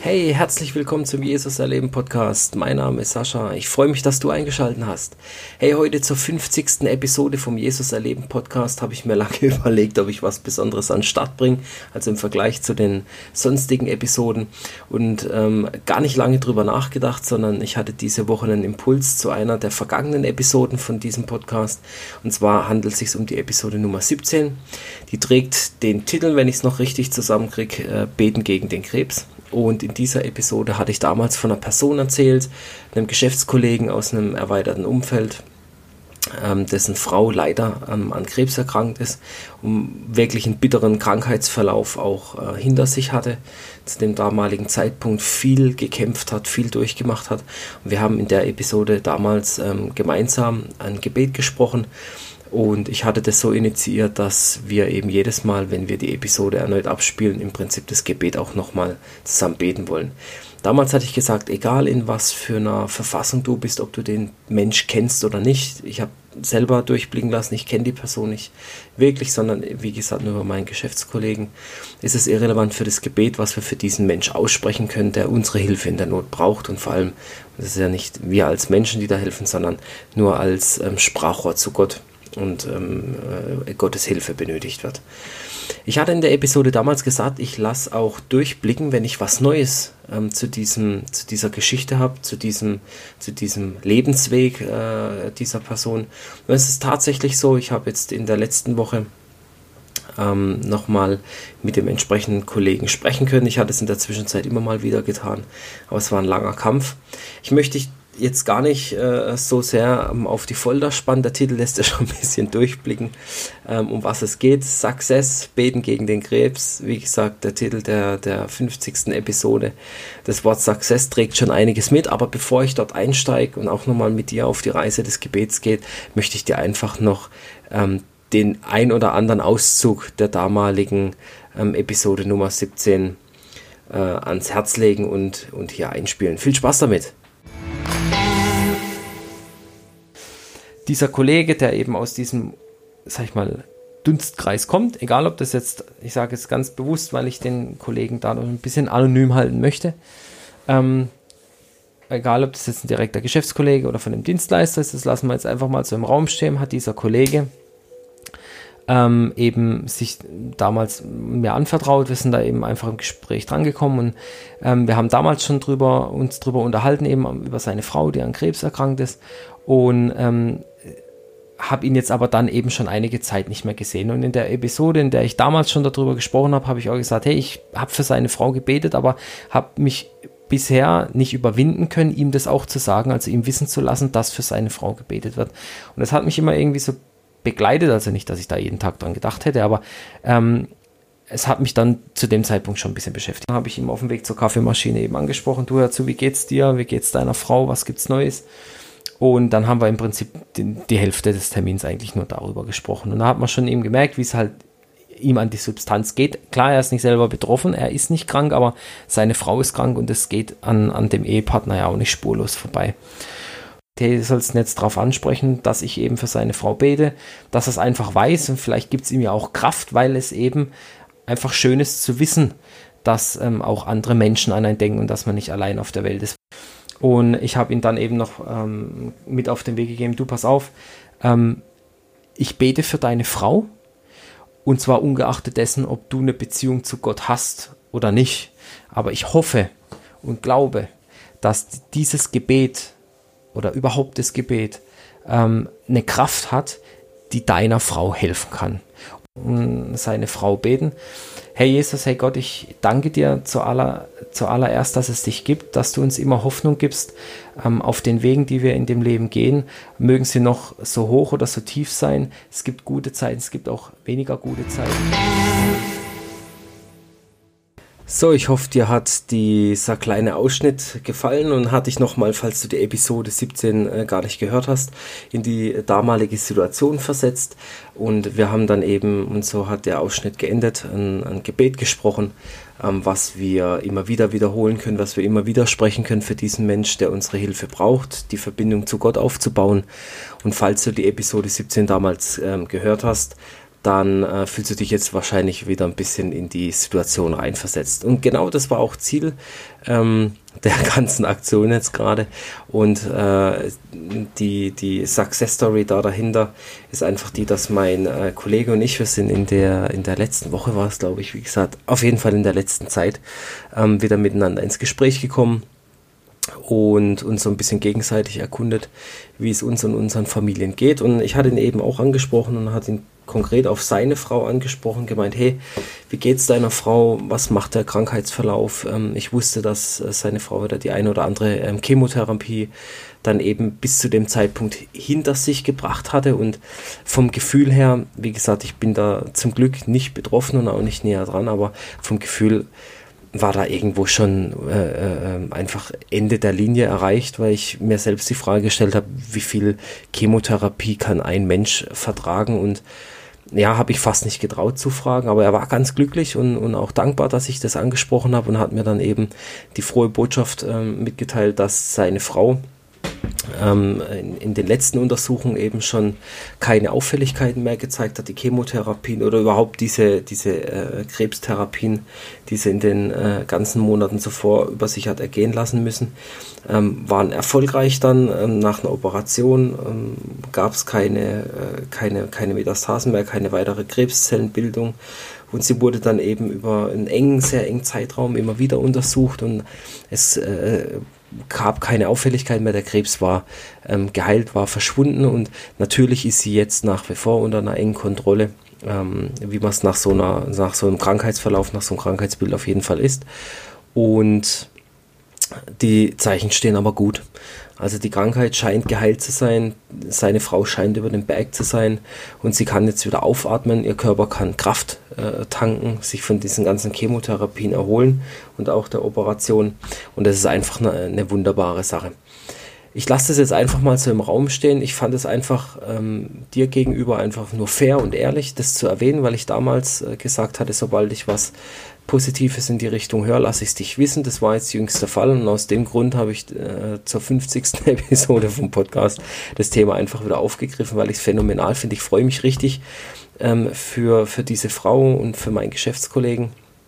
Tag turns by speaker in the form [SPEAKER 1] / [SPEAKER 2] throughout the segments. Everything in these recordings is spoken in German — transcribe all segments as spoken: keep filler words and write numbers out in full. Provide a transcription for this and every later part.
[SPEAKER 1] Hey, herzlich willkommen zum Jesus Erleben Podcast. Mein Name ist Sascha. Ich freue mich, dass du eingeschaltet hast. Hey, heute zur fünfzigsten Episode vom Jesus Erleben Podcast habe ich mir lange überlegt, ob ich was Besonderes an den Start bringe, also im Vergleich zu den sonstigen Episoden, und ähm, gar nicht lange drüber nachgedacht, sondern ich hatte diese Woche einen Impuls zu einer der vergangenen Episoden von diesem Podcast, und zwar handelt es sich um die Episode Nummer siebzehn. Die trägt den Titel, wenn ich es noch richtig zusammenkriege, äh, Beten gegen den Krebs. Und in dieser Episode hatte ich damals von einer Person erzählt, einem Geschäftskollegen aus einem erweiterten Umfeld, ähm, dessen Frau leider ähm, an Krebs erkrankt ist und wirklich einen bitteren Krankheitsverlauf auch äh, hinter sich hatte, zu dem damaligen Zeitpunkt viel gekämpft hat, viel durchgemacht hat. Und wir haben in der Episode damals ähm, gemeinsam ein Gebet gesprochen. Und ich hatte das so initiiert, dass wir eben jedes Mal, wenn wir die Episode erneut abspielen, im Prinzip das Gebet auch nochmal zusammen beten wollen. Damals hatte ich gesagt, egal in was für einer Verfassung du bist, ob du den Mensch kennst oder nicht. Ich habe selber durchblicken lassen, ich kenne die Person nicht wirklich, sondern wie gesagt nur über meinen Geschäftskollegen. Ist es irrelevant für das Gebet, was wir für diesen Mensch aussprechen können, der unsere Hilfe in der Not braucht. Und vor allem, das ist ja nicht wir als Menschen, die da helfen, sondern nur als ähm, Sprachrohr zu Gott und ähm, äh, Gottes Hilfe benötigt wird. Ich hatte in der Episode damals gesagt, ich lasse auch durchblicken, wenn ich was Neues ähm, zu, diesem, zu dieser Geschichte habe, zu diesem, zu diesem Lebensweg äh, dieser Person. Und es ist tatsächlich so, ich habe jetzt in der letzten Woche ähm, nochmal mit dem entsprechenden Kollegen sprechen können. Ich hatte es in der Zwischenzeit immer mal wieder getan, aber es war ein langer Kampf. Ich möchte jetzt gar nicht äh, so sehr ähm, auf die Folter spannen. Der Titel lässt ja schon ein bisschen durchblicken, ähm, um was es geht. Success, Beten gegen den Krebs. Wie gesagt, der Titel der, der fünfzigsten Episode. Das Wort Success trägt schon einiges mit, aber bevor ich dort einsteige und auch nochmal mit dir auf die Reise des Gebets geht, möchte ich dir einfach noch ähm, den ein oder anderen Auszug der damaligen ähm, Episode Nummer siebzehn äh, ans Herz legen und, und hier einspielen. Viel Spaß damit! Dieser Kollege, der eben aus diesem, sag ich mal, Dunstkreis kommt, egal ob das jetzt, ich sage es ganz bewusst, weil ich den Kollegen da noch ein bisschen anonym halten möchte, ähm, egal ob das jetzt ein direkter Geschäftskollege oder von einem Dienstleister ist, das lassen wir jetzt einfach mal so im Raum stehen, hat dieser Kollege ähm, eben sich damals mir anvertraut. Wir sind da eben einfach im Gespräch drangekommen und ähm, wir haben damals schon drüber, uns drüber unterhalten, eben über seine Frau, die an Krebs erkrankt ist, und ähm, habe ihn jetzt aber dann eben schon einige Zeit nicht mehr gesehen. Und in der Episode, in der ich damals schon darüber gesprochen habe, habe ich auch gesagt, hey, ich habe für seine Frau gebetet, aber habe mich bisher nicht überwinden können, ihm das auch zu sagen, also ihm wissen zu lassen, dass für seine Frau gebetet wird. Und das hat mich immer irgendwie so begleitet, also nicht, dass ich da jeden Tag dran gedacht hätte, aber ähm, es hat mich dann zu dem Zeitpunkt schon ein bisschen beschäftigt. Dann habe ich ihm auf dem Weg zur Kaffeemaschine eben angesprochen, du, hör zu, wie geht's dir, wie geht's deiner Frau, was gibt's Neues? Und dann haben wir im Prinzip die, die Hälfte des Termins eigentlich nur darüber gesprochen. Und da hat man schon eben gemerkt, wie es halt ihm an die Substanz geht. Klar, er ist nicht selber betroffen, er ist nicht krank, aber seine Frau ist krank und es geht an, an dem Ehepartner ja auch nicht spurlos vorbei. Der soll es jetzt darauf ansprechen, dass ich eben für seine Frau bete, dass er es einfach weiß, und vielleicht gibt es ihm ja auch Kraft, weil es eben einfach schön ist zu wissen, dass ähm, auch andere Menschen an einen denken und dass man nicht allein auf der Welt ist. Und ich habe ihn dann eben noch ähm, mit auf den Weg gegeben, du, pass auf, ähm, ich bete für deine Frau, und zwar ungeachtet dessen, ob du eine Beziehung zu Gott hast oder nicht. Aber ich hoffe und glaube, dass dieses Gebet oder überhaupt das Gebet ähm, eine Kraft hat, die deiner Frau helfen kann. Und seine Frau beten: Herr Jesus, hey Gott, ich danke dir zu aller, zuallererst, dass es dich gibt, dass du uns immer Hoffnung gibst ähm, auf den Wegen, die wir in dem Leben gehen. Mögen sie noch so hoch oder so tief sein. Es gibt gute Zeiten, es gibt auch weniger gute Zeiten. So, ich hoffe, dir hat dieser kleine Ausschnitt gefallen und hat dich nochmal, falls du die Episode siebzehn äh, gar nicht gehört hast, in die damalige Situation versetzt. Und wir haben dann eben, und so hat der Ausschnitt geendet, ein, ein Gebet gesprochen, ähm, was wir immer wieder wiederholen können, was wir immer wieder sprechen können für diesen Mensch, der unsere Hilfe braucht, die Verbindung zu Gott aufzubauen. Und falls du die Episode siebzehn damals ähm, gehört hast, dann äh, fühlst du dich jetzt wahrscheinlich wieder ein bisschen in die Situation reinversetzt. Und genau das war auch Ziel ähm, der ganzen Aktion jetzt gerade. Und äh, die, die Success Story da dahinter ist einfach die, dass mein äh, Kollege und ich, wir sind in der, in der letzten Woche, war es glaube ich, wie gesagt, auf jeden Fall in der letzten Zeit, ähm, wieder miteinander ins Gespräch gekommen und uns so ein bisschen gegenseitig erkundet, wie es uns und unseren Familien geht. Und ich hatte ihn eben auch angesprochen und hat ihn konkret auf seine Frau angesprochen, gemeint, hey, wie geht's deiner Frau, was macht der Krankheitsverlauf? Ähm, ich wusste, dass äh, seine Frau wieder die eine oder andere ähm, Chemotherapie dann eben bis zu dem Zeitpunkt hinter sich gebracht hatte, und vom Gefühl her, wie gesagt, ich bin da zum Glück nicht betroffen und auch nicht näher dran, aber vom Gefühl war da irgendwo schon äh, äh, einfach Ende der Linie erreicht, weil ich mir selbst die Frage gestellt habe, wie viel Chemotherapie kann ein Mensch vertragen, und ja, habe ich fast nicht getraut zu fragen, aber er war ganz glücklich und, und auch dankbar, dass ich das angesprochen habe, und hat mir dann eben die frohe Botschaft ähm, mitgeteilt, dass seine Frau ähm, in, in den letzten Untersuchungen eben schon keine Auffälligkeiten mehr gezeigt hat, die Chemotherapien oder überhaupt diese, diese äh, Krebstherapien, die sie in den äh, ganzen Monaten zuvor über sich hat ergehen lassen müssen, ähm, waren erfolgreich dann. Ähm, nach einer Operation ähm, gab es keine, äh, keine, keine Metastasen mehr, keine weitere Krebszellenbildung. Und sie wurde dann eben über einen engen, sehr engen Zeitraum immer wieder untersucht, und es äh, gab keine Auffälligkeit mehr, der Krebs war ähm, geheilt, war verschwunden, und natürlich ist sie jetzt nach wie vor unter einer engen Kontrolle, ähm, wie man es nach so einer, nach so einem Krankheitsverlauf, nach so einem Krankheitsbild auf jeden Fall ist. Und die Zeichen stehen aber gut. Also die Krankheit scheint geheilt zu sein, seine Frau scheint über den Berg zu sein, und sie kann jetzt wieder aufatmen, ihr Körper kann Kraft äh, tanken, sich von diesen ganzen Chemotherapien erholen und auch der Operation, und das ist einfach eine, eine wunderbare Sache. Ich lasse das jetzt einfach mal so im Raum stehen. Ich fand es einfach ähm, dir gegenüber einfach nur fair und ehrlich, das zu erwähnen, weil ich damals äh, gesagt hatte, sobald ich was Positives in die Richtung höre, lasse ich es dich wissen. Das war jetzt jüngster Fall, und aus dem Grund habe ich äh, zur fünfzigsten Episode vom Podcast das Thema einfach wieder aufgegriffen, weil ich es phänomenal finde. Ich freue mich richtig ähm, für, für diese Frau und für meinen Geschäftskollegen,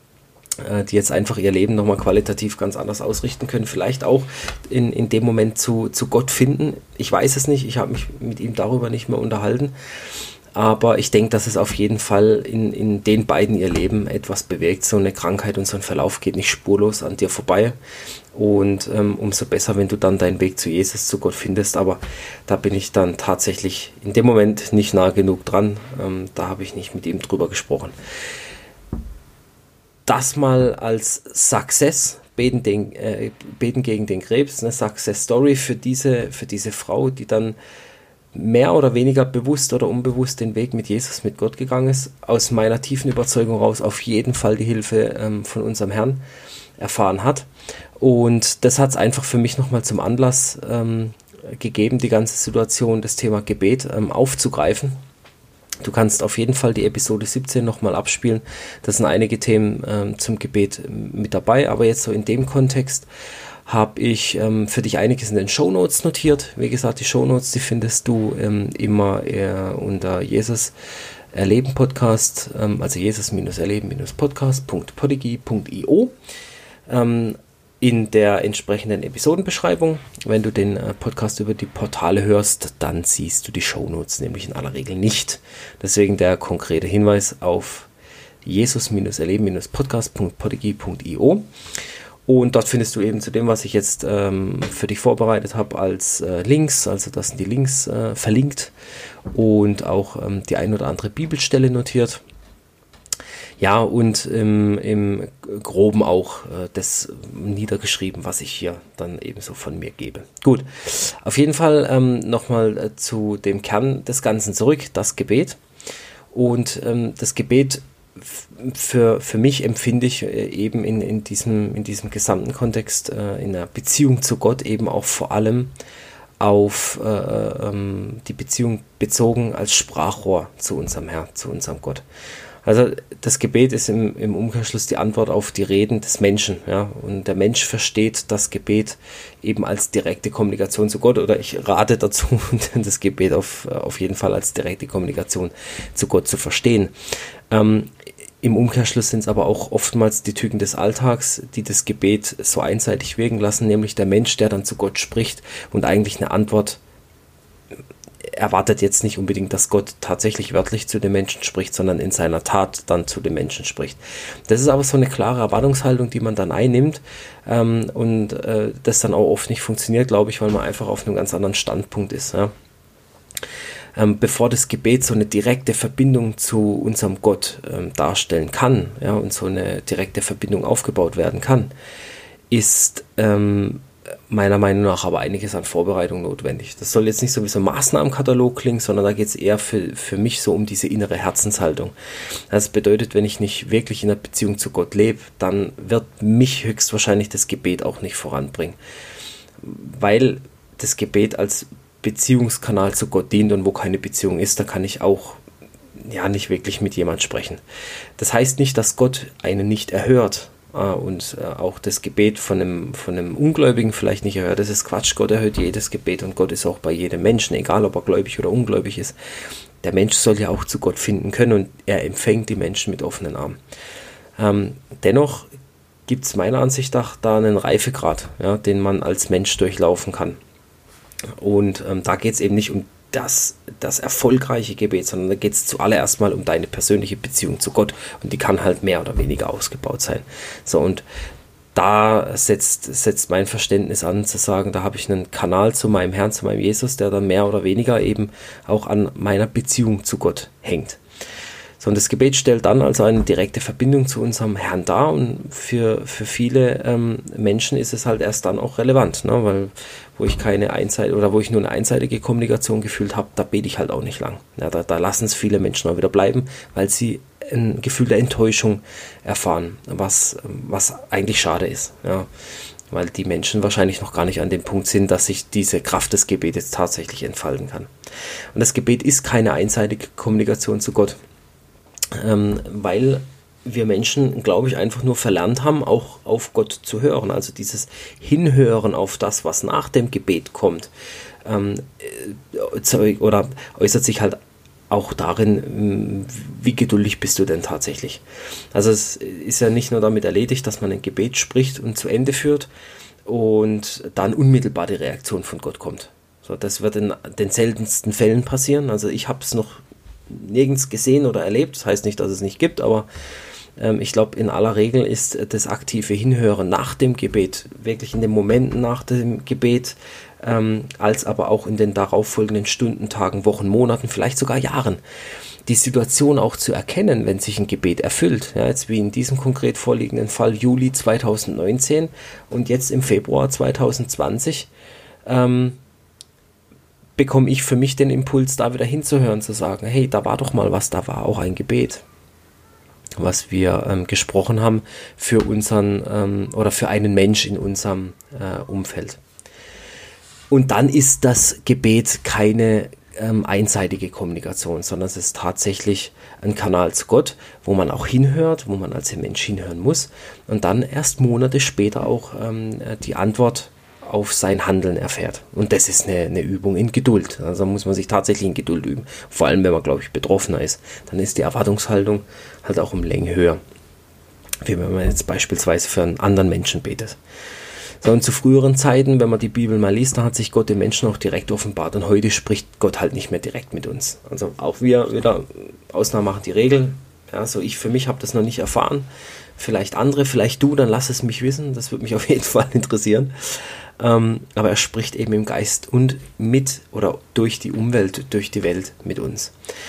[SPEAKER 1] äh, die jetzt einfach ihr Leben nochmal qualitativ ganz anders ausrichten können. Vielleicht auch in, in dem Moment zu, zu Gott finden. Ich weiß es nicht, ich habe mich mit ihm darüber nicht mehr unterhalten. Aber ich denke, dass es auf jeden Fall in, in den beiden ihr Leben etwas bewegt. So eine Krankheit und so ein Verlauf geht nicht spurlos an dir vorbei. Und ähm, umso besser, wenn du dann deinen Weg zu Jesus, zu Gott findest. Aber da bin ich dann tatsächlich in dem Moment nicht nah genug dran. Ähm, da habe ich nicht mit ihm drüber gesprochen. Das mal als Success. Beten, den, äh, beten gegen den Krebs. Eine Success Story für diese, für diese Frau, die dann mehr oder weniger bewusst oder unbewusst den Weg mit Jesus, mit Gott gegangen ist, aus meiner tiefen Überzeugung raus auf jeden Fall die Hilfe ähm, von unserem Herrn erfahren hat. Und das hat es einfach für mich nochmal zum Anlass ähm, gegeben, die ganze Situation, das Thema Gebet ähm, aufzugreifen. Du kannst auf jeden Fall die Episode siebzehn nochmal abspielen. Da sind einige Themen ähm, zum Gebet mit dabei, aber jetzt so in dem Kontext habe ich ähm, für dich einiges in den Shownotes notiert. Wie gesagt, die Shownotes, die findest du ähm, immer äh, unter Jesus Erleben Podcast, ähm, also jesus-erleben-podcast punkt podigy punkt io ähm, in der entsprechenden Episodenbeschreibung. Wenn du den äh, Podcast über die Portale hörst, dann siehst du die Shownotes nämlich in aller Regel nicht. Deswegen der konkrete Hinweis auf jesus-erleben-podcast punkt podigy punkt io. Und dort findest du eben zu dem, was ich jetzt ähm, für dich vorbereitet habe, als äh, Links, also das sind die Links äh, verlinkt, und auch ähm, die ein oder andere Bibelstelle notiert. Ja, und ähm, im Groben auch äh, das niedergeschrieben, was ich hier dann ebenso von mir gebe. Gut, auf jeden Fall ähm, nochmal äh, zu dem Kern des Ganzen zurück, das Gebet. Und ähm, das Gebet Für, für mich empfinde ich eben in, in, diesem, in diesem gesamten Kontext, äh, in der Beziehung zu Gott, eben auch vor allem auf äh, ähm, die Beziehung bezogen als Sprachrohr zu unserem Herrn, zu unserem Gott. Also das Gebet ist im, im Umkehrschluss die Antwort auf die Reden des Menschen. Ja? Und der Mensch versteht das Gebet eben als direkte Kommunikation zu Gott, oder ich rate dazu, das Gebet auf, auf jeden Fall als direkte Kommunikation zu Gott zu verstehen. Ähm, Im Umkehrschluss sind es aber auch oftmals die Tücken des Alltags, die das Gebet so einseitig wirken lassen, nämlich der Mensch, der dann zu Gott spricht und eigentlich eine Antwort erwartet jetzt nicht unbedingt, dass Gott tatsächlich wörtlich zu den Menschen spricht, sondern in seiner Tat dann zu den Menschen spricht. Das ist aber so eine klare Erwartungshaltung, die man dann einnimmt ähm, und äh, das dann auch oft nicht funktioniert, glaube ich, weil man einfach auf einem ganz anderen Standpunkt ist. Ja. Ähm, bevor das Gebet so eine direkte Verbindung zu unserem Gott ähm, darstellen kann, ja, und so eine direkte Verbindung aufgebaut werden kann, ist ähm, meiner Meinung nach aber einiges an Vorbereitung notwendig. Das soll jetzt nicht so wie so ein Maßnahmenkatalog klingen, sondern da geht es eher für, für mich so um diese innere Herzenshaltung. Das bedeutet, wenn ich nicht wirklich in einer Beziehung zu Gott lebe, dann wird mich höchstwahrscheinlich das Gebet auch nicht voranbringen. Weil das Gebet als Beziehungskanal zu Gott dient, und wo keine Beziehung ist, da kann ich auch ja nicht wirklich mit jemand sprechen. Das heißt nicht, dass Gott einen nicht erhört und auch das Gebet von einem, von einem Ungläubigen vielleicht nicht erhört. Das ist Quatsch. Gott erhört jedes Gebet und Gott ist auch bei jedem Menschen, egal ob er gläubig oder ungläubig ist. Der Mensch soll ja auch zu Gott finden können und er empfängt die Menschen mit offenen Armen. Ähm, dennoch gibt es meiner Ansicht nach da einen Reifegrad, ja, den man als Mensch durchlaufen kann. Und ähm, da geht es eben nicht um das, das erfolgreiche Gebet, sondern da geht es zuallererst mal um deine persönliche Beziehung zu Gott, und die kann halt mehr oder weniger ausgebaut sein. So, und da setzt, setzt mein Verständnis an, zu sagen, da habe ich einen Kanal zu meinem Herrn, zu meinem Jesus, der dann mehr oder weniger eben auch an meiner Beziehung zu Gott hängt. So, und das Gebet stellt dann also eine direkte Verbindung zu unserem Herrn dar, und für, für viele ähm, Menschen ist es halt erst dann auch relevant, ne? Weil wo ich keine einseitige oder wo ich nur eine einseitige Kommunikation gefühlt habe, da bete ich halt auch nicht lang. Ja, da, da lassen es viele Menschen auch wieder bleiben, weil sie ein Gefühl der Enttäuschung erfahren, was, was eigentlich schade ist. Ja. Weil die Menschen wahrscheinlich noch gar nicht an dem Punkt sind, dass sich diese Kraft des Gebetes tatsächlich entfalten kann. Und das Gebet ist keine einseitige Kommunikation zu Gott, ähm, weil wir Menschen, glaube ich, einfach nur verlernt haben, auch auf Gott zu hören. Also dieses Hinhören auf das, was nach dem Gebet kommt, ähm, oder äußert sich halt auch darin, wie geduldig bist du denn tatsächlich. Also es ist ja nicht nur damit erledigt, dass man ein Gebet spricht und zu Ende führt und dann unmittelbar die Reaktion von Gott kommt. So, das wird in den seltensten Fällen passieren. Also ich habe es noch nirgends gesehen oder erlebt. Das heißt nicht, dass es nicht gibt, aber ähm, ich glaube, in aller Regel ist das aktive Hinhören nach dem Gebet, wirklich in den Momenten nach dem Gebet, ähm, als aber auch in den darauffolgenden Stunden, Tagen, Wochen, Monaten, vielleicht sogar Jahren, die Situation auch zu erkennen, wenn sich ein Gebet erfüllt. Ja, jetzt wie in diesem konkret vorliegenden Fall Juli zweitausendneunzehn und jetzt im Februar zweitausendzwanzig, ähm, bekomme ich für mich den Impuls, da wieder hinzuhören, zu sagen, hey, da war doch mal was, da war auch ein Gebet, was wir ähm, gesprochen haben für unseren ähm, oder für einen Mensch in unserem äh, Umfeld. Und dann ist das Gebet keine ähm, einseitige Kommunikation, sondern es ist tatsächlich ein Kanal zu Gott, wo man auch hinhört, wo man als Mensch hinhören muss und dann erst Monate später auch ähm, die Antwort auf sein Handeln erfährt. Und das ist eine, eine Übung in Geduld. Also muss man sich tatsächlich in Geduld üben. Vor allem, wenn man, glaube ich, betroffener ist. Dann ist die Erwartungshaltung halt auch um Länge höher. Wie wenn man jetzt beispielsweise für einen anderen Menschen betet. So, und zu früheren Zeiten, wenn man die Bibel mal liest, da hat sich Gott den Menschen auch direkt offenbart. Und heute spricht Gott halt nicht mehr direkt mit uns. Also auch wir wieder, Ausnahmen machen die Regel. Ja, so ich für mich habe das noch nicht erfahren. Vielleicht andere, vielleicht du, dann lass es mich wissen. Das würde mich auf jeden Fall interessieren. Ähm, aber er spricht eben im Geist und mit oder durch die Umwelt, durch die Welt mit uns.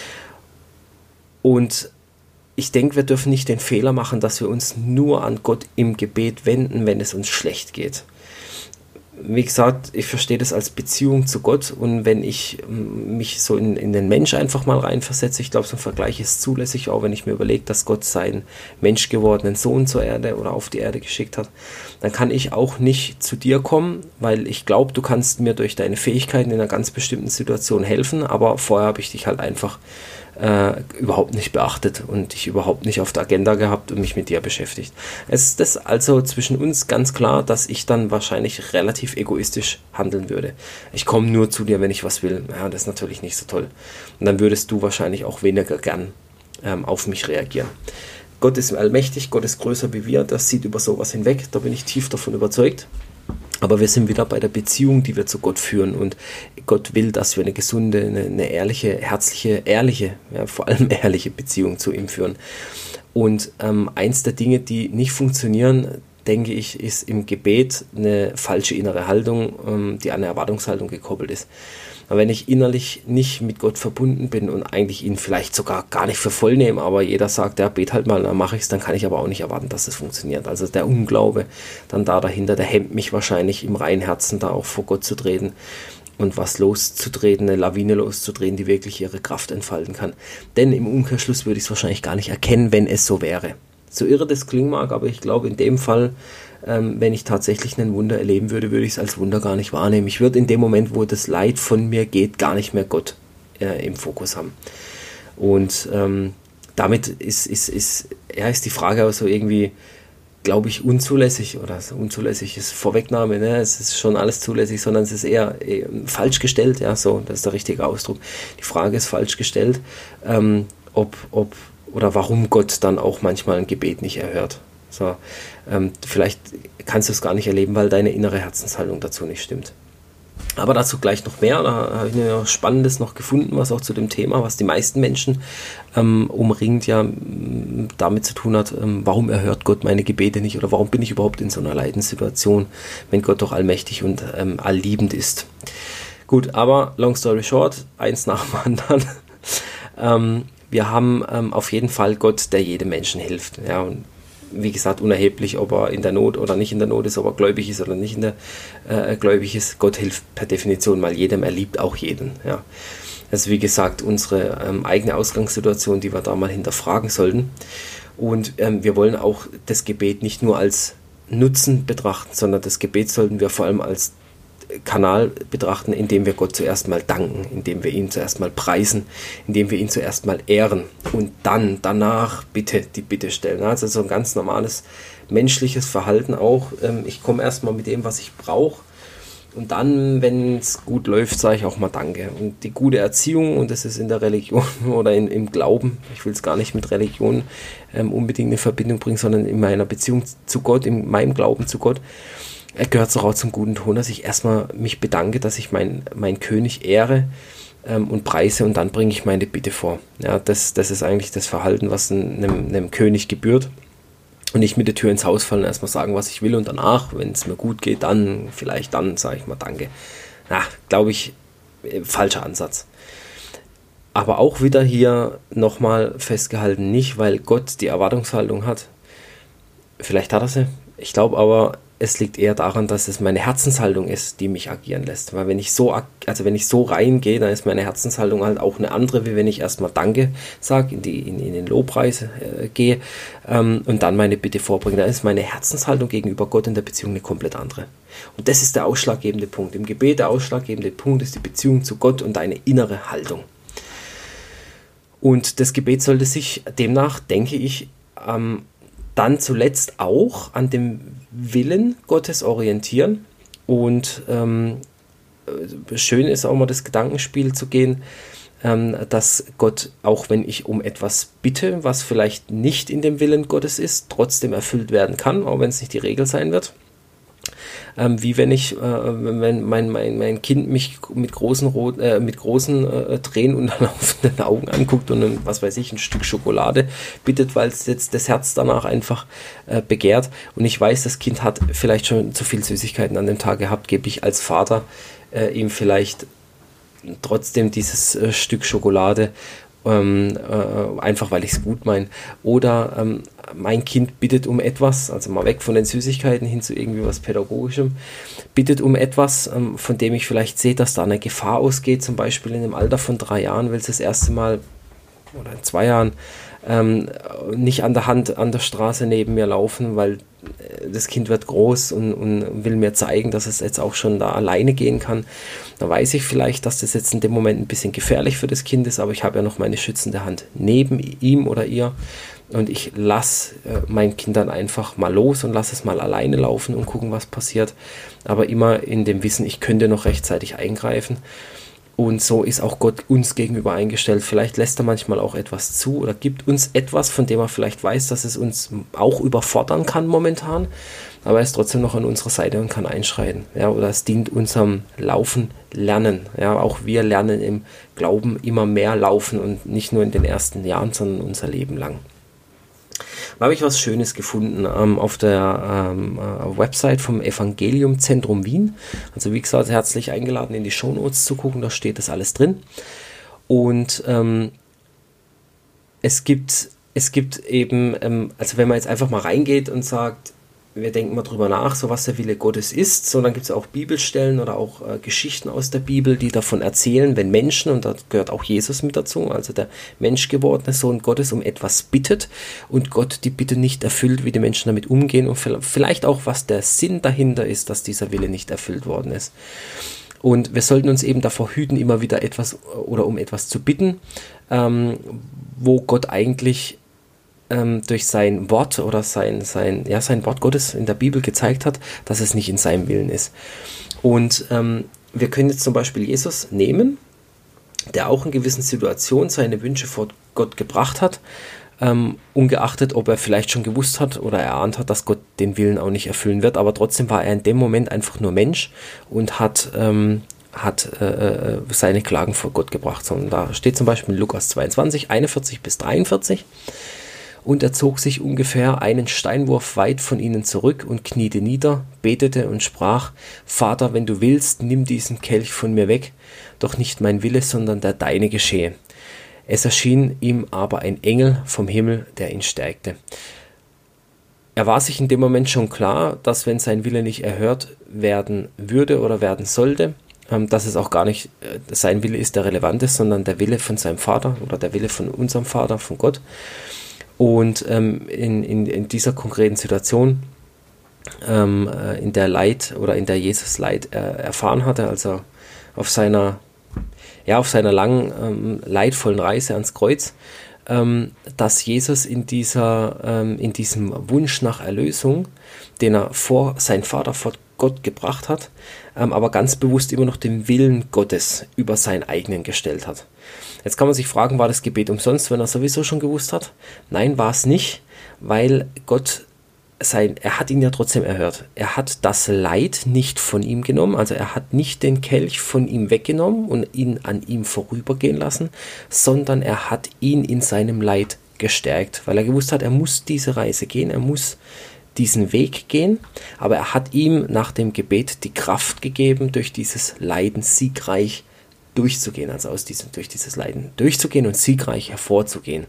[SPEAKER 1] Und ich denke, wir dürfen nicht den Fehler machen, dass wir uns nur an Gott im Gebet wenden, wenn es uns schlecht geht. Wie gesagt, ich verstehe das als Beziehung zu Gott, und wenn ich mich so in, in den Mensch einfach mal reinversetze, ich glaube, so ein Vergleich ist zulässig, auch wenn ich mir überlege, dass Gott seinen menschgewordenen Sohn zur Erde oder auf die Erde geschickt hat, dann kann ich auch nicht zu dir kommen, weil ich glaube, du kannst mir durch deine Fähigkeiten in einer ganz bestimmten Situation helfen, aber vorher habe ich dich halt einfach äh, überhaupt nicht beachtet und dich überhaupt nicht auf der Agenda gehabt und mich mit dir beschäftigt. Es ist das also zwischen uns ganz klar, dass ich dann wahrscheinlich relativ egoistisch handeln würde. Ich komme nur zu dir, wenn ich was will. Ja, das ist natürlich nicht so toll. Und dann würdest du wahrscheinlich auch weniger gern ähm, auf mich reagieren. Gott ist allmächtig, Gott ist größer wie wir, das sieht über sowas hinweg, da bin ich tief davon überzeugt. Aber wir sind wieder bei der Beziehung, die wir zu Gott führen, und Gott will, dass wir eine gesunde, eine, eine ehrliche, herzliche, ehrliche, ja, vor allem ehrliche Beziehung zu ihm führen. Und ähm, eins der Dinge, die nicht funktionieren, denke ich, ist im Gebet eine falsche innere Haltung, ähm, die an eine Erwartungshaltung gekoppelt ist. Aber wenn ich innerlich nicht mit Gott verbunden bin und eigentlich ihn vielleicht sogar gar nicht für voll nehme, aber jeder sagt, ja, bet halt mal, dann mache ich es, dann kann ich aber auch nicht erwarten, dass es funktioniert. Also der Unglaube dann da dahinter, der hemmt mich wahrscheinlich im reinen Herzen, da auch vor Gott zu treten und was loszutreten, eine Lawine loszudrehen, die wirklich ihre Kraft entfalten kann. Denn im Umkehrschluss würde ich es wahrscheinlich gar nicht erkennen, wenn es so wäre. So irre das klingen mag, aber ich glaube in dem Fall, ähm, wenn ich tatsächlich ein Wunder erleben würde, würde ich es als Wunder gar nicht wahrnehmen. Ich würde in dem Moment, wo das Leid von mir geht, gar nicht mehr Gott äh, im Fokus haben. Und ähm, damit ist, ist, ist, ja, ist die Frage auch so irgendwie, glaube ich, unzulässig, oder so unzulässig ist Vorwegnahme, ne? Es ist schon alles zulässig, sondern es ist eher äh, falsch gestellt, ja, so, das ist der richtige Ausdruck. Die Frage ist falsch gestellt, ähm, ob, ob oder warum Gott dann auch manchmal ein Gebet nicht erhört. So, ähm, vielleicht kannst du es gar nicht erleben, weil deine innere Herzenshaltung dazu nicht stimmt. Aber dazu gleich noch mehr. Da habe ich mir Spannendes noch gefunden, was auch zu dem Thema, was die meisten Menschen ähm, umringt, ja m, damit zu tun hat, ähm, warum erhört Gott meine Gebete nicht oder warum bin ich überhaupt in so einer Leidenssituation, wenn Gott doch allmächtig und ähm, allliebend ist. Gut, aber long story short, eins nach dem anderen. ähm, Wir haben ähm, auf jeden Fall Gott, der jedem Menschen hilft. Ja, und wie gesagt, unerheblich, ob er in der Not oder nicht in der Not ist, ob er gläubig ist oder nicht in der äh, gläubig ist. Gott hilft per Definition mal jedem, er liebt auch jeden. Ja. Das ist wie gesagt unsere ähm, eigene Ausgangssituation, die wir da mal hinterfragen sollten. Und ähm, wir wollen auch das Gebet nicht nur als Nutzen betrachten, sondern das Gebet sollten wir vor allem als Kanal betrachten, indem wir Gott zuerst mal danken, indem wir ihn zuerst mal preisen, indem wir ihn zuerst mal ehren und dann danach bitte die Bitte stellen. Also so ein ganz normales menschliches Verhalten auch. Ich komme erst mal mit dem, was ich brauche, und dann, wenn es gut läuft, sage ich auch mal Danke. Und die gute Erziehung, und das ist in der Religion oder in, im Glauben, ich will es gar nicht mit Religion ähm, unbedingt in Verbindung bringen, sondern in meiner Beziehung zu Gott, in meinem Glauben zu Gott, gehört es auch zum guten Ton, dass ich erstmal mich bedanke, dass ich meinen mein König ehre ähm, und preise, und dann bringe ich meine Bitte vor. Ja, das, das ist eigentlich das Verhalten, was einem, einem König gebührt. Und nicht mit der Tür ins Haus fallen, erstmal sagen, was ich will, und danach, wenn es mir gut geht, dann, vielleicht dann, sage ich mal Danke. Na, glaube ich, äh, falscher Ansatz. Aber auch wieder hier nochmal festgehalten, nicht weil Gott die Erwartungshaltung hat. Vielleicht hat er sie. Ich glaube aber, es liegt eher daran, dass es meine Herzenshaltung ist, die mich agieren lässt. Weil wenn ich so, also wenn ich so reingehe, dann ist meine Herzenshaltung halt auch eine andere, wie wenn ich erstmal Danke sage, in, die, in, in den Lobpreis äh, gehe ähm, und dann meine Bitte vorbringe. Dann ist meine Herzenshaltung gegenüber Gott in der Beziehung eine komplett andere. Und das ist der ausschlaggebende Punkt. Im Gebet der ausschlaggebende Punkt ist die Beziehung zu Gott und deine innere Haltung. Und das Gebet sollte sich demnach, denke ich, ähm, dann zuletzt auch an dem Willen Gottes orientieren. Und ähm, schön ist auch mal das Gedankenspiel zu gehen, ähm, dass Gott, auch wenn ich um etwas bitte, was vielleicht nicht in dem Willen Gottes ist, trotzdem erfüllt werden kann, auch wenn es nicht die Regel sein wird. Ähm, wie wenn ich, äh, wenn mein, mein, mein Kind mich mit großen, Rot, äh, mit großen äh, Tränen und laufenden Augen anguckt und ein, was weiß ich, ein Stück Schokolade bittet, weil es jetzt das Herz danach einfach äh, begehrt. Und ich weiß, das Kind hat vielleicht schon zu viel Süßigkeiten an dem Tag gehabt, gebe ich als Vater äh, ihm vielleicht trotzdem dieses äh, Stück Schokolade, Ähm, äh, einfach weil ich es gut meine. Oder ähm, mein Kind bittet um etwas, also mal weg von den Süßigkeiten hin zu irgendwie was Pädagogischem, bittet um etwas, ähm, von dem ich vielleicht sehe, dass da eine Gefahr ausgeht, zum Beispiel in dem Alter von drei Jahren, will es das erste Mal oder in zwei Jahren ähm, nicht an der Hand an der Straße neben mir laufen, weil das Kind wird groß und, und will mir zeigen, dass es jetzt auch schon da alleine gehen kann. Da weiß ich vielleicht, dass das jetzt in dem Moment ein bisschen gefährlich für das Kind ist, aber ich habe ja noch meine schützende Hand neben ihm oder ihr und ich lasse äh, mein Kind dann einfach mal los und lasse es mal alleine laufen und gucken, was passiert. Aber immer in dem Wissen, ich könnte noch rechtzeitig eingreifen. Und so ist auch Gott uns gegenüber eingestellt. Vielleicht lässt er manchmal auch etwas zu oder gibt uns etwas, von dem er vielleicht weiß, dass es uns auch überfordern kann momentan. Aber er ist trotzdem noch an unserer Seite und kann einschreiten. Ja, oder es dient unserem Laufen, Lernen. Ja, auch wir lernen im Glauben immer mehr laufen und nicht nur in den ersten Jahren, sondern unser Leben lang. Da habe ich was Schönes gefunden ähm, auf der ähm, äh, Website vom Evangeliumzentrum Wien. Also wie gesagt, herzlich eingeladen, in die Shownotes zu gucken, da steht das alles drin. Und ähm, es gibt, es gibt eben, ähm, also wenn man jetzt einfach mal reingeht und sagt, wir denken mal drüber nach, so was der Wille Gottes ist, so dann gibt es auch Bibelstellen oder auch äh, Geschichten aus der Bibel, die davon erzählen, wenn Menschen, und da gehört auch Jesus mit dazu, also der menschgewordene Sohn Gottes, um etwas bittet und Gott die Bitte nicht erfüllt, wie die Menschen damit umgehen und vielleicht auch, was der Sinn dahinter ist, dass dieser Wille nicht erfüllt worden ist. Und wir sollten uns eben davor hüten, immer wieder etwas oder um etwas zu bitten, ähm, wo Gott eigentlich durch sein Wort oder sein, sein, ja, sein Wort Gottes in der Bibel gezeigt hat, dass es nicht in seinem Willen ist. Und ähm, wir können jetzt zum Beispiel Jesus nehmen, der auch in gewissen Situationen seine Wünsche vor Gott gebracht hat, ähm, ungeachtet, ob er vielleicht schon gewusst hat oder erahnt hat, dass Gott den Willen auch nicht erfüllen wird, aber trotzdem war er in dem Moment einfach nur Mensch und hat ähm, hat äh, seine Klagen vor Gott gebracht. Und da steht zum Beispiel in Lukas zweiundzwanzig, einundvierzig bis dreiundvierzig, und er zog sich ungefähr einen Steinwurf weit von ihnen zurück und kniete nieder, betete und sprach: Vater, wenn du willst, nimm diesen Kelch von mir weg, doch nicht mein Wille, sondern der deine geschehe. Es erschien ihm aber ein Engel vom Himmel, der ihn stärkte. Er war sich in dem Moment schon klar, dass wenn sein Wille nicht erhört werden würde oder werden sollte, dass es auch gar nicht sein Wille ist, der relevant ist, sondern der Wille von seinem Vater oder der Wille von unserem Vater, von Gott. Und ähm, in, in, in dieser konkreten Situation, ähm, in der Leid oder in der Jesus Leid äh, erfahren hatte, also auf seiner, ja, auf seiner langen, ähm, leidvollen Reise ans Kreuz, ähm, dass Jesus in dieser, ähm, in diesem Wunsch nach Erlösung, den er vor sein Vater vor Gott gebracht hat, ähm, aber ganz bewusst immer noch den Willen Gottes über seinen eigenen gestellt hat. Jetzt kann man sich fragen, war das Gebet umsonst, wenn er sowieso schon gewusst hat? Nein, war es nicht, weil Gott sein, er hat ihn ja trotzdem erhört. Er hat das Leid nicht von ihm genommen, also er hat nicht den Kelch von ihm weggenommen und ihn an ihm vorübergehen lassen, sondern er hat ihn in seinem Leid gestärkt, weil er gewusst hat, er muss diese Reise gehen, er muss diesen Weg gehen, aber er hat ihm nach dem Gebet die Kraft gegeben, durch dieses Leiden siegreich durchzugehen, also aus diesem, durch dieses Leiden durchzugehen und siegreich hervorzugehen.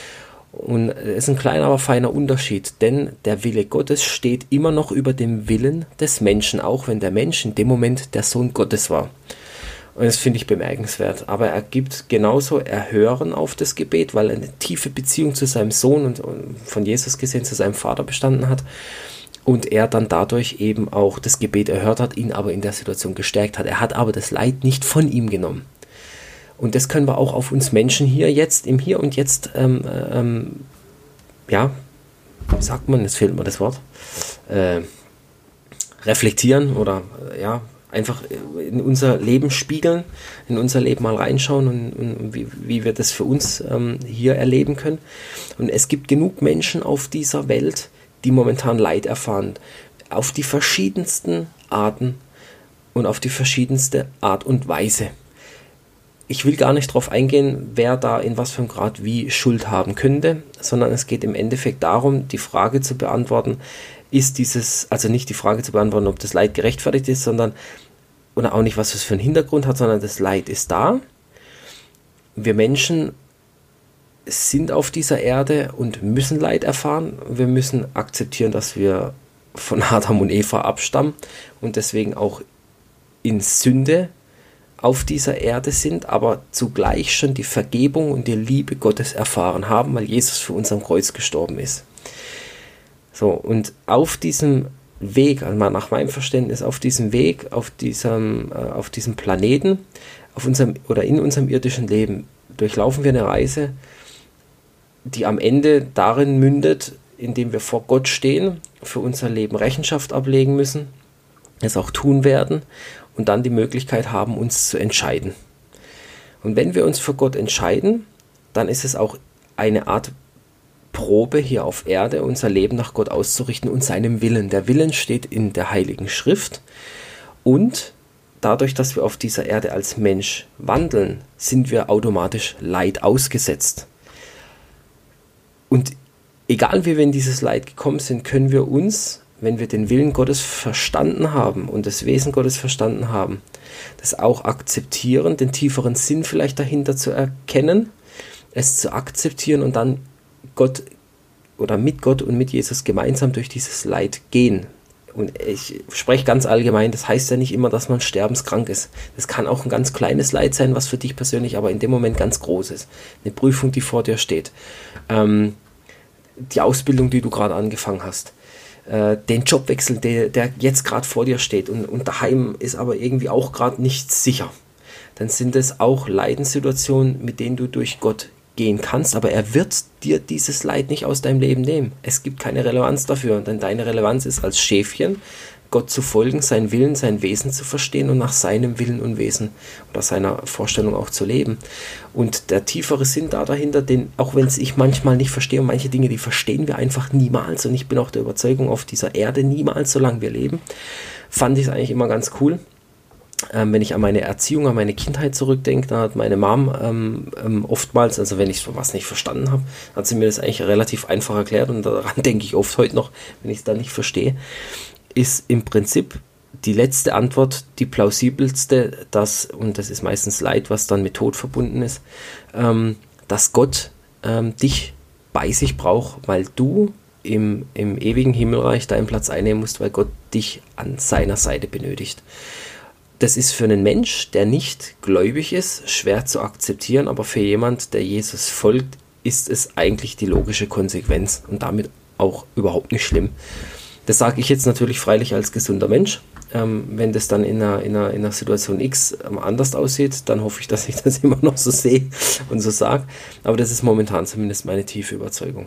[SPEAKER 1] Und es ist ein kleiner, aber feiner Unterschied, denn der Wille Gottes steht immer noch über dem Willen des Menschen, auch wenn der Mensch in dem Moment der Sohn Gottes war. Und das finde ich bemerkenswert. Aber er gibt genauso Erhören auf das Gebet, weil er eine tiefe Beziehung zu seinem Sohn und, und von Jesus gesehen zu seinem Vater bestanden hat. Und er dann dadurch eben auch das Gebet erhört hat, ihn aber in der Situation gestärkt hat. Er hat aber das Leid nicht von ihm genommen. Und das können wir auch auf uns Menschen hier jetzt, im Hier und Jetzt, ähm, ähm, ja, wie sagt man, jetzt fehlt mir das Wort, äh, reflektieren oder äh, ja, einfach in unser Leben spiegeln, in unser Leben mal reinschauen und, und wie, wie wir das für uns ähm, hier erleben können. Und es gibt genug Menschen auf dieser Welt, die momentan Leid erfahren, auf die verschiedensten Arten und auf die verschiedenste Art und Weise. Ich will gar nicht darauf eingehen, wer da in was für einem Grad wie Schuld haben könnte, sondern es geht im Endeffekt darum, die Frage zu beantworten, ist dieses, also nicht die Frage zu beantworten, ob das Leid gerechtfertigt ist, sondern, oder auch nicht, was es für einen Hintergrund hat, sondern das Leid ist da. Wir Menschen sind auf dieser Erde und müssen Leid erfahren. Wir müssen akzeptieren, dass wir von Adam und Eva abstammen und deswegen auch in Sünde auf dieser Erde sind, aber zugleich schon die Vergebung und die Liebe Gottes erfahren haben, weil Jesus für uns am Kreuz gestorben ist. So, und auf diesem Weg, also nach meinem Verständnis, auf diesem Weg, auf diesem, äh, auf diesem Planeten, auf unserem oder in unserem irdischen Leben, durchlaufen wir eine Reise, die am Ende darin mündet, indem wir vor Gott stehen, für unser Leben Rechenschaft ablegen müssen, es auch tun werden und dann die Möglichkeit haben, uns zu entscheiden. Und wenn wir uns für Gott entscheiden, dann ist es auch eine Art Probe hier auf Erde, unser Leben nach Gott auszurichten und seinem Willen. Der Willen steht in der Heiligen Schrift und dadurch, dass wir auf dieser Erde als Mensch wandeln, sind wir automatisch Leid ausgesetzt. Und egal wie wir in dieses Leid gekommen sind, können wir uns, wenn wir den Willen Gottes verstanden haben und das Wesen Gottes verstanden haben, das auch akzeptieren, den tieferen Sinn vielleicht dahinter zu erkennen, es zu akzeptieren und dann Gott oder mit Gott und mit Jesus gemeinsam durch dieses Leid gehen. Und ich spreche ganz allgemein, das heißt ja nicht immer, dass man sterbenskrank ist. Das kann auch ein ganz kleines Leid sein, was für dich persönlich aber in dem Moment ganz groß ist. Eine Prüfung, die vor dir steht. Ähm, die Ausbildung, die du gerade angefangen hast. Äh, den Jobwechsel, der, der jetzt gerade vor dir steht und, und daheim ist aber irgendwie auch gerade nicht sicher. Dann sind es auch Leidenssituationen, mit denen du durch Gott gehen kannst, aber er wird dir dieses Leid nicht aus deinem Leben nehmen. Es gibt keine Relevanz dafür, denn deine Relevanz ist als Schäfchen, Gott zu folgen, seinen Willen, sein Wesen zu verstehen und nach seinem Willen und Wesen oder seiner Vorstellung auch zu leben. Und der tiefere Sinn da dahinter, den, auch wenn es ich manchmal nicht verstehe und manche Dinge, die verstehen wir einfach niemals und ich bin auch der Überzeugung, auf dieser Erde niemals, solange wir leben, fand ich es eigentlich immer ganz cool. Ähm, wenn ich an meine Erziehung, an meine Kindheit zurückdenke, da hat meine Mom ähm, ähm, oftmals, also wenn ich was nicht verstanden habe, hat sie mir das eigentlich relativ einfach erklärt und daran denke ich oft heute noch, wenn ich es dann nicht verstehe, ist im Prinzip die letzte Antwort die plausibelste, dass, und das ist meistens Leid, was dann mit Tod verbunden ist, ähm, dass Gott ähm, dich bei sich braucht, weil du im, im ewigen Himmelreich deinen Platz einnehmen musst, weil Gott dich an seiner Seite benötigt. Das ist für einen Mensch, der nicht gläubig ist, schwer zu akzeptieren, aber für jemand, der Jesus folgt, ist es eigentlich die logische Konsequenz und damit auch überhaupt nicht schlimm. Das sage ich jetzt natürlich freilich als gesunder Mensch. Ähm, wenn das dann in einer, in einer, in einer Situation X ähm, anders aussieht, dann hoffe ich, dass ich das immer noch so sehe und so sage. Aber das ist momentan zumindest meine tiefe Überzeugung.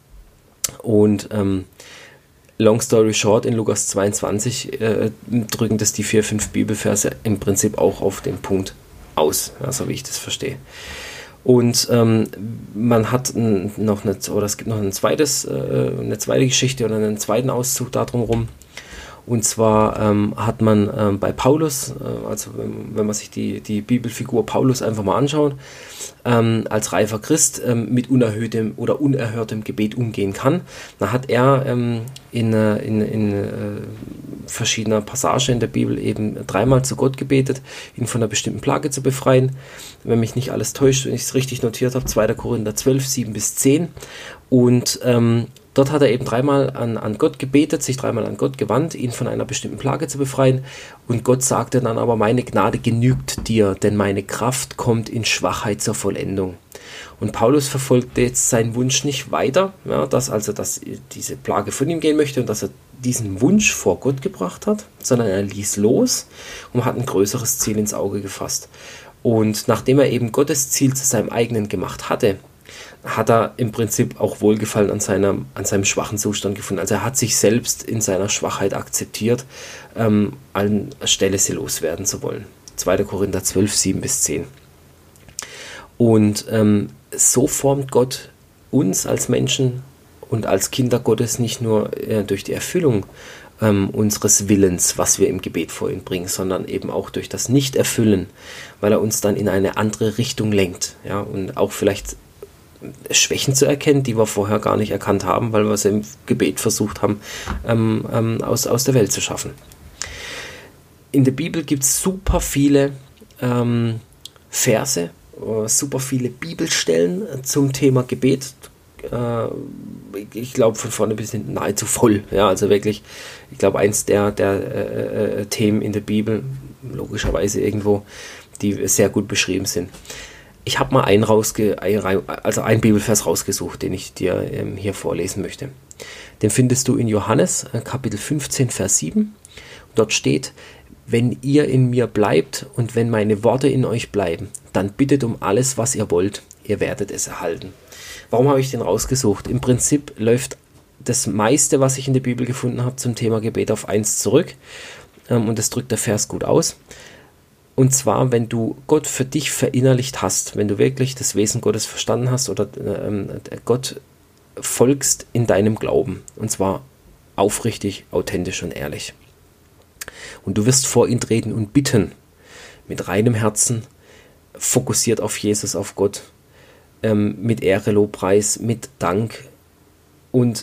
[SPEAKER 1] Und ähm, long story short, in Lukas zweiundzwanzig äh, drücken das die vier, fünf Bibelverse im Prinzip auch auf den Punkt aus, ja, so wie ich das verstehe. Und ähm, man hat n, noch eine, oder es gibt noch ein zweites, äh, eine zweite Geschichte oder einen zweiten Auszug darum rum. Und zwar ähm, hat man ähm, bei Paulus, äh, also wenn, wenn man sich die, die Bibelfigur Paulus einfach mal anschaut, ähm, als reifer Christ ähm, mit unerhöhtem oder unerhörtem Gebet umgehen kann, dann hat er ähm, in, in, in äh, verschiedener Passage in der Bibel eben dreimal zu Gott gebetet, ihn von einer bestimmten Plage zu befreien. Wenn mich nicht alles täuscht, wenn ich es richtig notiert habe, zweiter Korinther zwölf, sieben bis zehn. Und ähm, dort hat er eben dreimal an, an Gott gebetet, sich dreimal an Gott gewandt, ihn von einer bestimmten Plage zu befreien. Und Gott sagte dann aber, meine Gnade genügt dir, denn meine Kraft kommt in Schwachheit zur Vollendung. Und Paulus verfolgte jetzt seinen Wunsch nicht weiter, ja, dass also dass diese Plage von ihm gehen möchte und dass er diesen Wunsch vor Gott gebracht hat, sondern er ließ los und hat ein größeres Ziel ins Auge gefasst. Und nachdem er eben Gottes Ziel zu seinem eigenen gemacht hatte, hat er im Prinzip auch Wohlgefallen an, seiner, an seinem schwachen Zustand gefunden. Also er hat sich selbst in seiner Schwachheit akzeptiert, ähm, anstelle sie loswerden zu wollen. zweiter Korinther zwölf, sieben bis zehn. Und ähm, so formt Gott uns als Menschen und als Kinder Gottes nicht nur äh, durch die Erfüllung ähm, unseres Willens, was wir im Gebet vor ihn bringen, sondern eben auch durch das Nicht-Erfüllen, weil er uns dann in eine andere Richtung lenkt. Ja, und auch vielleicht Schwächen zu erkennen, die wir vorher gar nicht erkannt haben, weil wir sie im Gebet versucht haben, ähm, ähm, aus, aus der Welt zu schaffen. In der Bibel gibt es super viele ähm, Verse, äh, super viele Bibelstellen zum Thema Gebet. Äh, ich glaube, von vorne bis hinten nahezu voll. Ja, also wirklich, ich glaube, eins der, der äh, äh, Themen in der Bibel, logischerweise irgendwo, die sehr gut beschrieben sind. Ich habe mal einen, rausge also einen Bibelvers rausgesucht, den ich dir ähm, hier vorlesen möchte. Den findest du in Johannes, äh, Kapitel fünfzehn, Vers sieben. Dort steht: Wenn ihr in mir bleibt und wenn meine Worte in euch bleiben, dann bittet um alles, was ihr wollt, ihr werdet es erhalten. Warum habe ich den rausgesucht? Im Prinzip läuft das meiste, was ich in der Bibel gefunden habe, zum Thema Gebet auf eins zurück. Ähm, und das drückt der Vers gut aus. Und zwar, wenn du Gott für dich verinnerlicht hast, wenn du wirklich das Wesen Gottes verstanden hast oder ähm, Gott folgst in deinem Glauben. Und zwar aufrichtig, authentisch und ehrlich. Und du wirst vor ihn treten und bitten, mit reinem Herzen, fokussiert auf Jesus, auf Gott, ähm, mit Ehre, Lobpreis, mit Dank und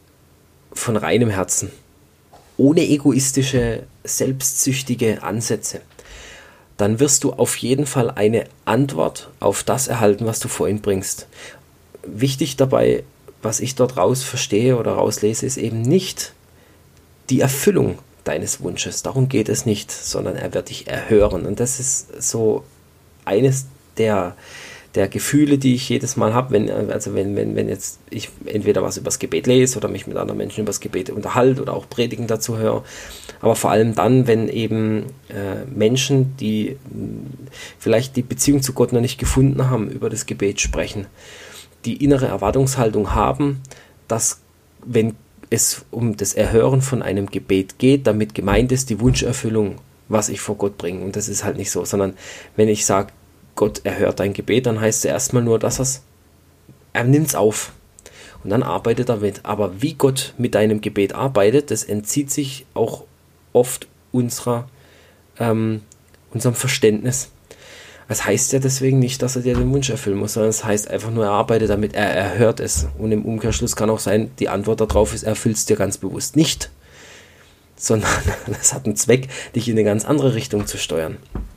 [SPEAKER 1] von reinem Herzen, ohne egoistische, selbstsüchtige Ansätze. Dann wirst du auf jeden Fall eine Antwort auf das erhalten, was du vor ihn bringst. Wichtig dabei, was ich dort raus verstehe oder rauslese, ist eben nicht die Erfüllung deines Wunsches. Darum geht es nicht, sondern er wird dich erhören. Und das ist so eines der, der Gefühle, die ich jedes Mal habe, wenn, also wenn, wenn, wenn jetzt ich entweder was über das Gebet lese oder mich mit anderen Menschen über das Gebet unterhalte oder auch Predigen dazu höre. Aber vor allem dann, wenn eben äh, Menschen, die mh, vielleicht die Beziehung zu Gott noch nicht gefunden haben, über das Gebet sprechen, die innere Erwartungshaltung haben, dass, wenn es um das Erhören von einem Gebet geht, damit gemeint ist die Wunscherfüllung, was ich vor Gott bringe. Und das ist halt nicht so, sondern wenn ich sage, Gott erhört dein Gebet, dann heißt es erstmal nur, dass er's, er nimmt es auf und dann arbeitet er damit. Aber wie Gott mit deinem Gebet arbeitet, das entzieht sich auch oft unserer, ähm, unserem Verständnis. Das heißt ja deswegen nicht, dass er dir den Wunsch erfüllen muss, sondern es das heißt einfach nur, er arbeitet damit, er erhört es. Und im Umkehrschluss kann auch sein, die Antwort darauf ist, er erfüllt es dir ganz bewusst nicht. Sondern das hat einen Zweck, dich in eine ganz andere Richtung zu steuern.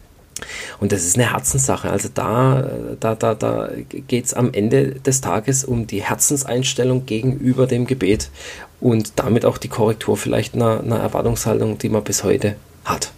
[SPEAKER 1] Und das ist eine Herzenssache. Also da, da, da, da geht es am Ende des Tages um die Herzenseinstellung gegenüber dem Gebet und damit auch die Korrektur vielleicht einer, einer Erwartungshaltung, die man bis heute hat.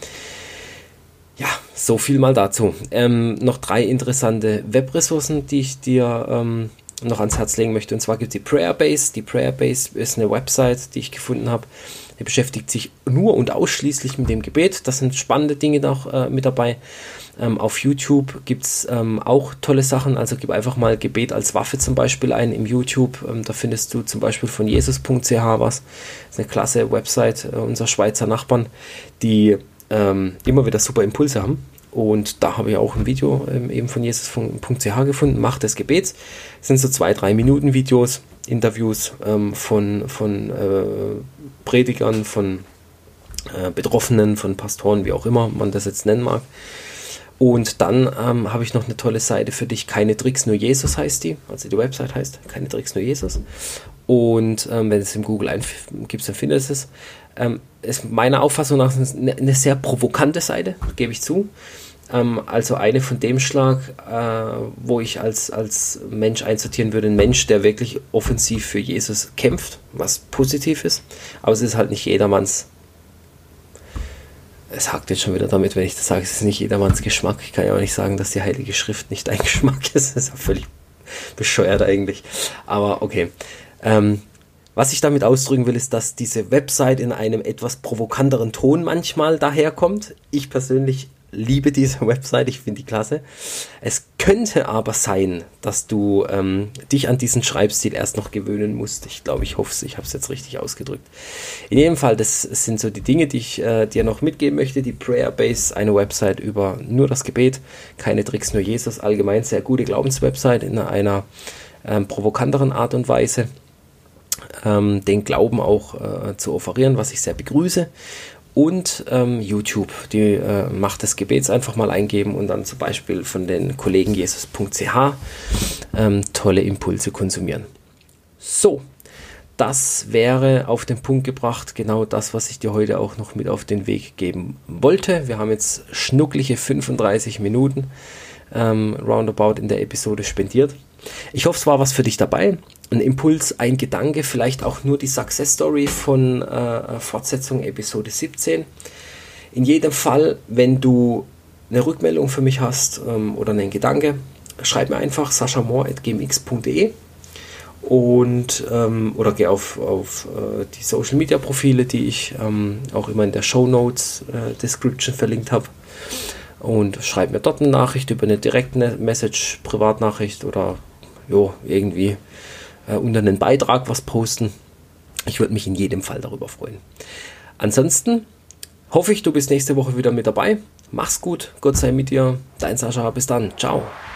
[SPEAKER 1] Ja, so viel mal dazu. Ähm, noch drei interessante Webressourcen, die ich dir ähm, noch ans Herz legen möchte. Und zwar gibt es die Prayerbase. Die Prayerbase ist eine Website, die ich gefunden habe. Die beschäftigt sich nur und ausschließlich mit dem Gebet. Das sind spannende Dinge noch äh, mit dabei. Ähm, auf YouTube gibt es ähm, auch tolle Sachen. Also gib einfach mal Gebet als Waffe zum Beispiel ein im YouTube. Ähm, da findest du zum Beispiel von jesus punkt c h was. Das ist eine klasse Website äh, unserer Schweizer Nachbarn, die ähm, immer wieder super Impulse haben. Und da habe ich auch ein Video ähm, eben von jesus punkt c h gefunden, Macht des Gebets. Das sind so zwei, drei Minuten Videos, Interviews ähm, von, von äh, Predigern, von äh, Betroffenen, von Pastoren, wie auch immer man das jetzt nennen mag. Und dann ähm, habe ich noch eine tolle Seite für dich, Keine Tricks, nur Jesus heißt die, also die Website heißt Keine Tricks, nur Jesus. Und ähm, wenn du es im Google eingibst, dann findest du es. Ähm, ist meiner Auffassung nach eine, eine sehr provokante Seite, gebe ich zu. Ähm, also eine von dem Schlag, äh, wo ich als, als Mensch einsortieren würde, ein Mensch, der wirklich offensiv für Jesus kämpft, was positiv ist. Aber es ist halt nicht jedermanns. Es hakt jetzt schon wieder damit, wenn ich das sage, es ist nicht jedermanns Geschmack. Ich kann ja auch nicht sagen, dass die Heilige Schrift nicht dein Geschmack ist. Das ist ja völlig bescheuert eigentlich. Aber okay. Ähm, was ich damit ausdrücken will, ist, dass diese Website in einem etwas provokanteren Ton manchmal daherkommt. Ich persönlich liebe diese Website, ich finde die klasse. Es könnte aber sein, dass du ähm, dich an diesen Schreibstil erst noch gewöhnen musst. Ich glaube, ich hoffe es, ich habe es jetzt richtig ausgedrückt. In jedem Fall, das sind so die Dinge, die ich äh, dir noch mitgeben möchte. Die Prayerbase, eine Website über nur das Gebet, Keine Tricks, nur Jesus. Allgemein sehr gute Glaubenswebsite in einer ähm, provokanteren Art und Weise. Ähm, den Glauben auch äh, zu offerieren, was ich sehr begrüße. Und ähm, YouTube, die äh, Macht des Gebets einfach mal eingeben und dann zum Beispiel von den Kollegen jesus punkt c h ähm, tolle Impulse konsumieren. So, das wäre auf den Punkt gebracht genau das, was ich dir heute auch noch mit auf den Weg geben wollte. Wir haben jetzt schnucklige fünfunddreißig Minuten ähm, roundabout in der Episode spendiert. Ich hoffe, es war was für dich dabei. Ein Impuls, ein Gedanke, vielleicht auch nur die Success Story von äh, Fortsetzung Episode siebzehn. In jedem Fall, wenn du eine Rückmeldung für mich hast ähm, oder einen Gedanke, schreib mir einfach sascha mohr at gmx punkt de und ähm, oder geh auf, auf äh, die Social Media Profile, die ich ähm, auch immer in der Show Notes äh, Description verlinkt habe, und schreib mir dort eine Nachricht über eine direkte Message, Privatnachricht oder jo, irgendwie äh, unter einen Beitrag was posten. Ich würde mich in jedem Fall darüber freuen. Ansonsten hoffe ich, du bist nächste Woche wieder mit dabei. Mach's gut, Gott sei mit dir. Dein Sascha, bis dann. Ciao.